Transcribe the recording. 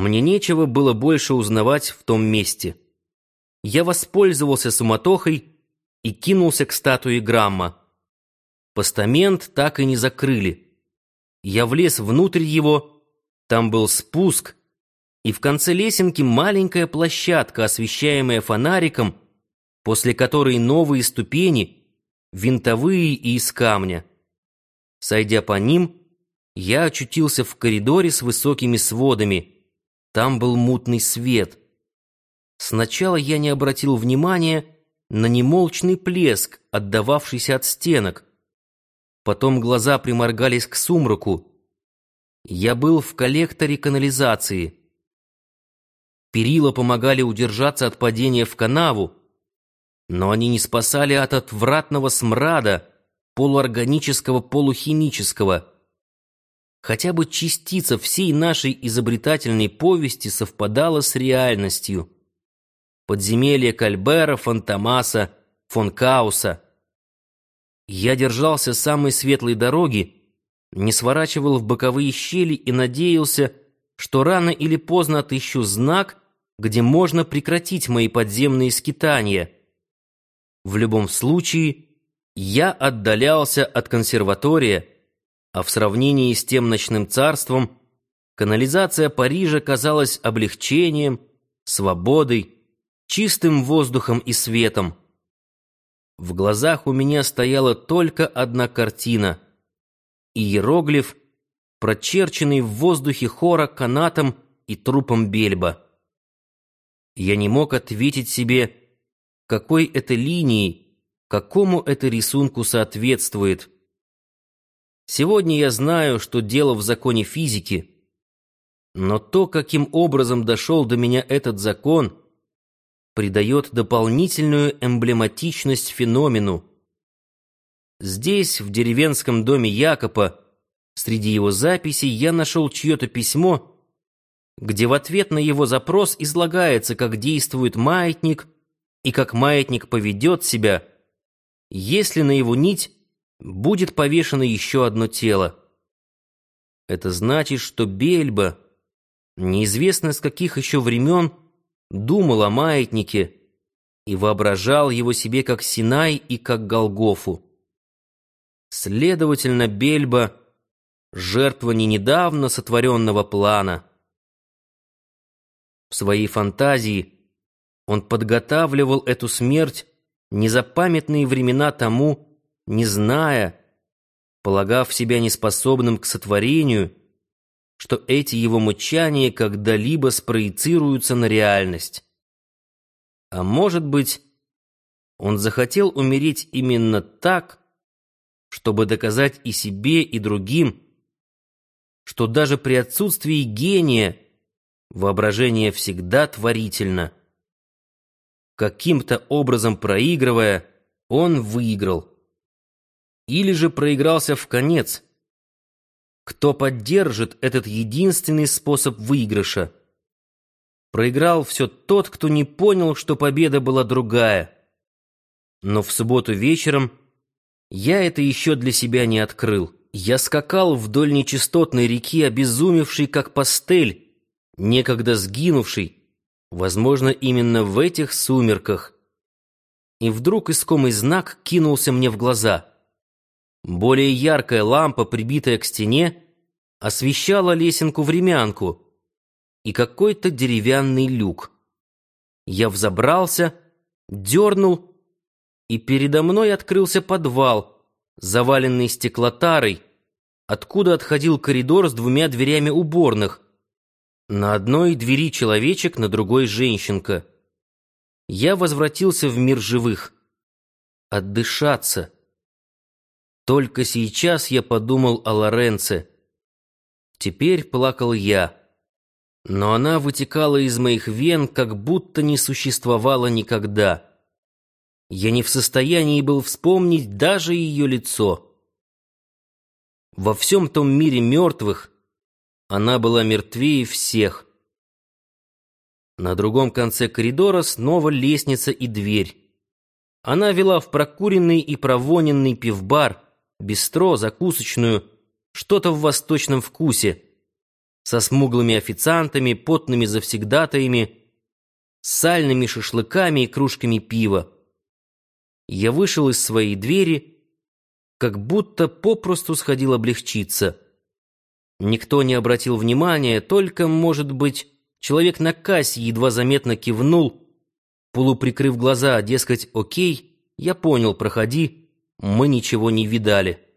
Мне нечего было больше узнавать в том месте. Я воспользовался суматохой и кинулся к статуе Грамма. Постамент так и не закрыли. Я влез внутрь его, там был спуск, и в конце лесенки маленькая площадка, освещаемая фонариком, после которой новые ступени, винтовые и из камня. Сойдя по ним, я очутился в коридоре с высокими сводами. Там был мутный свет. Сначала я не обратил внимания на немолчный плеск, отдававшийся от стенок. Потом глаза приморгались к сумраку. Я был в коллекторе канализации. Перила помогали удержаться от падения в канаву, но они не спасали от отвратного смрада, полуорганического, полухимического. Хотя бы частица всей нашей изобретательной повести совпадала с реальностью. Подземелье Кальбера, Фантомаса, фон Кауса. Я держался самой светлой дороги, не сворачивал в боковые щели и надеялся, что рано или поздно отыщу знак, где можно прекратить мои подземные скитания. В любом случае, я отдалялся от консерватория, а в сравнении с тем ночным царством канализация Парижа казалась облегчением, свободой, чистым воздухом и светом. В глазах у меня стояла только одна картина — иероглиф, прочерченный в воздухе хора канатом и трупом Бельба. Я не мог ответить себе, какой это линией, какому это рисунку соответствует. Сегодня я знаю, что дело в законе физики, но то, каким образом дошел до меня этот закон, придает дополнительную эмблематичность феномену. Здесь, в деревенском доме Якопа, среди его записей я нашел чье-то письмо, где в ответ на его запрос излагается, как действует маятник и как маятник поведет себя, если на его нить будет повешено еще одно тело. Это значит, что Бельба, неизвестно с каких еще времен, думал о маятнике и воображал его себе как Синай и как Голгофу. Следовательно, Бельба — жертва не недавно сотворенного плана. В своей фантазии он подготавливал эту смерть незапамятные времена тому, не зная, полагав себя неспособным к сотворению, что эти его мучания когда-либо спроецируются на реальность. А может быть, он захотел умереть именно так, чтобы доказать и себе, и другим, что даже при отсутствии гения воображение всегда творительно. Каким-то образом проигрывая, он выиграл. Или же проигрался вконец. Кто поддержит этот единственный способ выигрыша? Проиграл все тот, кто не понял, что победа была другая. Но в субботу вечером я это еще для себя не открыл. Я скакал вдоль нечистотной реки, обезумевший как пастель, некогда сгинувший, возможно, именно в этих сумерках. И вдруг искомый знак кинулся мне в глаза. Более яркая лампа, прибитая к стене, освещала лесенку-времянку и какой-то деревянный люк. Я взобрался, дернул, и передо мной открылся подвал, заваленный стеклотарой, откуда отходил коридор с двумя дверями уборных. На одной двери человечек, на другой женщинка. Я возвратился в мир живых. Отдышаться. Только сейчас я подумал о Лоренце. Теперь плакал я. Но она вытекала из моих вен, как будто не существовала никогда. Я не в состоянии был вспомнить даже ее лицо. Во всем том мире мертвых она была мертвее всех. На другом конце коридора снова лестница и дверь. Она вела в прокуренный и провоненный пивбар, бистро, закусочную, что-то в восточном вкусе. со смуглыми официантами, потными завсегдатаями, сальными шашлыками и кружками пива. Я вышел из своей двери, как будто попросту сходил облегчиться. Никто не обратил внимания, только, может быть, человек на кассе едва заметно кивнул, полуприкрыв глаза, дескать, окей, я понял, проходи, мы ничего не видали.